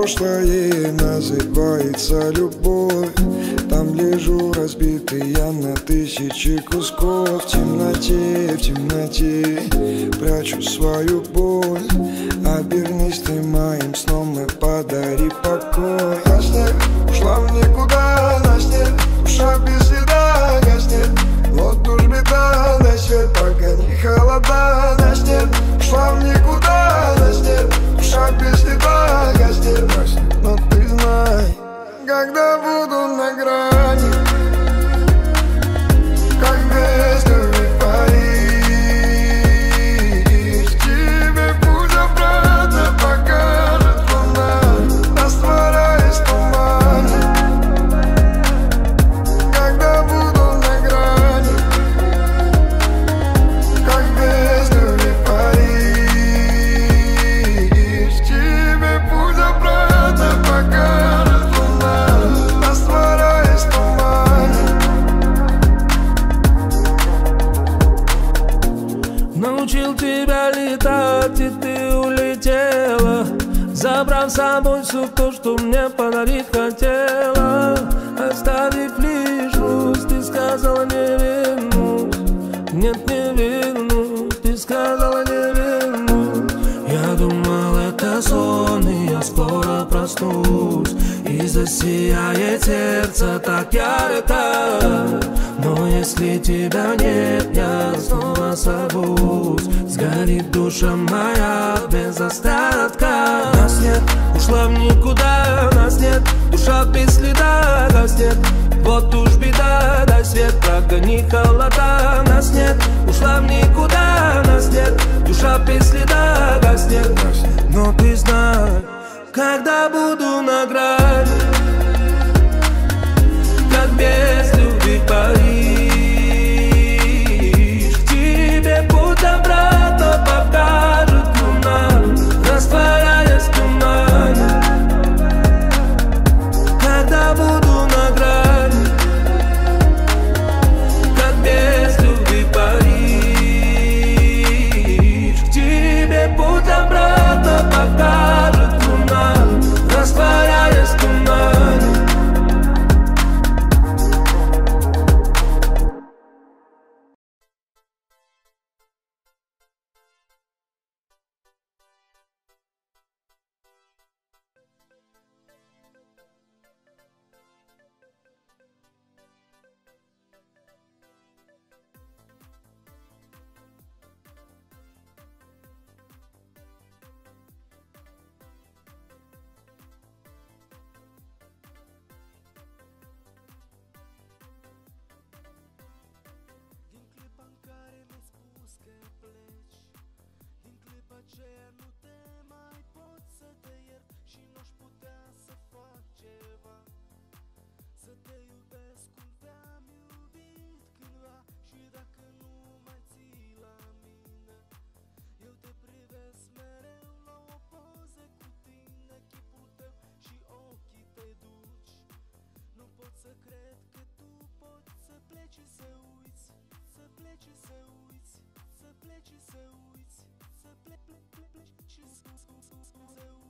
прошлое называется любовь. Там лежу разбитый я на тысячи кусков. В темноте прячу свою боль. Обернись ты моим сном и подари покой. Гаснет, ушла в никуда, наснет, душа без следа. Гаснет, вот уж беда, дай свет, погони холода. Наснет, ушла в никуда, наснет, душа без следа. Гаснет, но ты знай, когда буду на грани, как без любви Париж, тебе путь обратно покажет луна, растворяясь в тумане. Когда буду на грани, как без любви Париж, тебе путь обратно покажет луна, растворяясь в тумане. Научил тебя летать, и ты улетела, забрав с собой все то, что мне подарить хотела. Оставив лишь грусть, ты сказала не вернусь. Нет, не вернусь, ты сказала не вернусь. Я думал, это сон, и я скоро проснусь, и засияет сердце так ярко. Но если тебя нет, я снова сорвусь. Сгорит душа моя без остатка. Нас нет, ушла в никуда. Нас нет, душа без следа. Гаснет, вот уж беда, дай свет, прогони холода. Нас нет, ушла в никуда. Нас нет, душа без следа. Гаснет, но ты знай, когда буду на грани, как без любви Париж, тебе путь обратно покажет луна, растворяясь в тумане. Когда буду на грани, как без любви Париж, тебе путь обратно покажет луна, растворяясь в тумане. Din clipa în care mi-ai spus că pleci, din clipa aceea nu te mai pot să te iert și n-aș putea să fac ceva, să te iubesc cum te-am iubit cândva. Și dacă nu mai ții la mine, eu te privesc mereu la o poză cu tine, chipul tău și ochii te duci. Nu pot să cred că tu poți să pleci și să uiți, să pleci și să uiți, să pleci și să uiți, să pleci și să uiți.